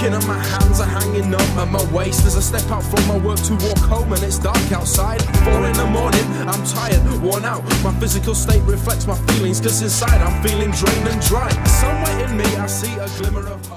shaking and my hands are hanging numb at my waist as I step out from my work to walk home, and it's dark outside. 4 in the morning, I'm tired, worn out. My physical state reflects my feelings, cause inside I'm feeling drained and dry. Somewhere in me I see a glimmer of hope.